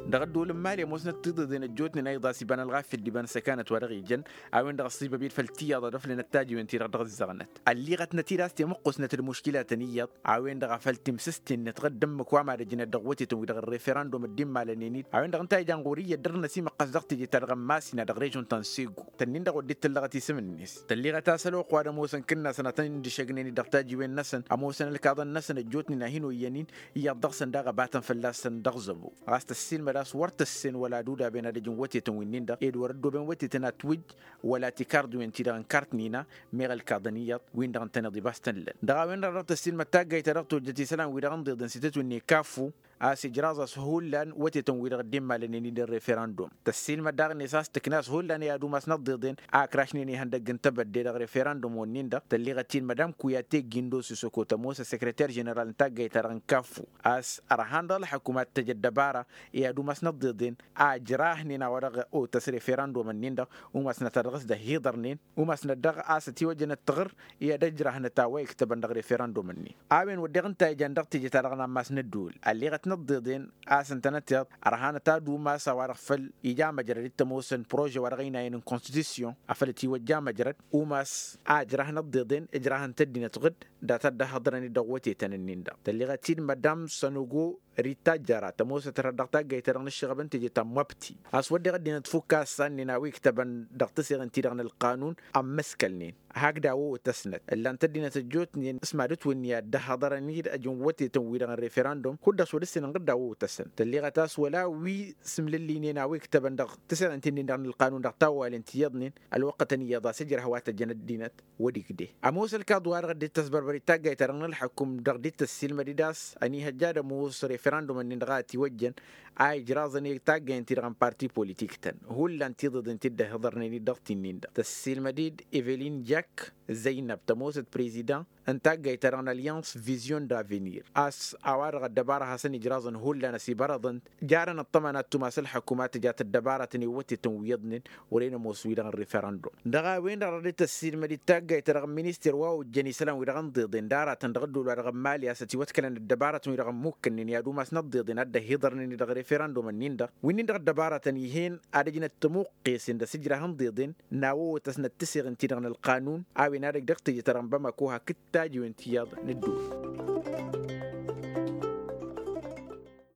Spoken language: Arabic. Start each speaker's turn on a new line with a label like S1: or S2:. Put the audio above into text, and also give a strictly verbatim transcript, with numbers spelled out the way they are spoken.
S1: دغدول مالي موسنا تضدين الجوتن أيضا سيبان الغاف اللي بان سكانت ورغي جن أو إن دغصيبة بير فلتيا ضرف لنا التاجي وين تيرا دغ الزغنت اللي غت نتيرا استي مقصنة المشكلة تنية أو إن دغ فلتم سستين نتقدم مكوامة رجنا دغوتي تو دغ الريفراندوم الدم على نينيت أو إن دغ نتاي جانغورية درنا سيما قصدقتي جي ترغم ماسنا دغ ريجون تنسيقو تنين دغ وديت اللغتي سمن الناس تلي غتاسلو قوانا موسن كنا سنتين دي شغنيني دغ تاجي وين نسن أموسن الكاظن نسن الجوتني ناهينو ينين يا دغسن دغ باتن فلاسن دغزبو غاست السين مداس ورت السن ولا دودا بين رجون وتي تنوينين دا إدوار دو بين وتي تناتوج ولا تكاردو انتي دغن كارتنينا ميغل كاردنيات وين دغن تنضي باستن لن دغا وين رغت السين متاقا يترغتو جتي سلام ويدغن ضد انسيتتو اني كافو اسي جرازة سهولان وتي تنويد غدين مالنيني دي الريفراندوم تسيل مداغ نساس تكناس هولان يادو مسند ضدين اكراشنيني هندقن تبد دي الريفراندوم ونين دا تلي غتين مدام كوياتي جندو سيسوكو تموسى سكرتير جنرال نتاقا يترغن كافو اس ارهاند الحكومات تجدبارا يادو مسند ضدين اجراهنينا ورغ او تس ريفراندوم النين دا ومسند ترغس دا هيدرنين ومسند دغ اسي وجن التغر يادا جراهن تاوي كتبن دغ ريفراندوم النين اوين ودغن تاجان دغ تجي ترغنا مسند دول اللي غت نضدين اسنتنت ارهانه تادو ما سوار فل اجامه جرد تموسن بروجي ورغينا ان كونستيتيوشن افلتي وجامه جرد وماس اجراه نضدين اجراهن تدين تغد داتا ده حضرني دوتي تننين دا تلغتين مدام سنوغو ريتا جارا تموسة تردقتا جايترغن الشغبان تجي تموبتي اسود غدين تفكا سننا ويكتبن دقتسيغن تيرغن القانون ام مسكلنين هكذا هو تسند اللي انت دينا تجوتني اسمع دوتوني ده حضرني اجون وتي تنويرغن الريفراندوم كدا سودسن غدا هو تسند تلغه تاس ولا وي سم للينينا ويكتبن دقتسيغن انت دينا القانون دقتاو الانتيادنين الوقت نيضا سجر هوات الجند دينت وديك دي اموس الكادوار غدي تسبربري تاجا يترغن الحكم دقديت السلم ديداس اني هجاده موس ريفراندوم ان دغاتي وجن اي جرازني تاجا انت رغم بارتي بوليتيك تن هو اللي انت ضد انت ده هضرني دقتين تسيل مديد ايفلين جاك زينب تموسة بريزيدان انت جاي تران اليانس فيزيون دافينير اس اوار الدبارة حسن جرازن هو اللي نسي برضن جارنا الطمانات تماس الحكومات جات الدبارة تنوتي تنويضن ورينا موسويدا الريفراندوم دغا وين رديت السيل مديد تاج جاي ترغم مينيستر واو جني سلام ويرغم ضدن دارة تندغدو ورغم مالي اساتي وتكلن الدبارة ويرغم ممكن يا دوما سنضدن اد هيدرني دغ ريفراندوم النيندا وين دغ الدبارة تنيهين ادجنا التموقيس اند سجرهم ضدن ناو تسنت تسيغ انتي القانون او نارك دغتي ترغم بما كوها كتا جوانتياض ندو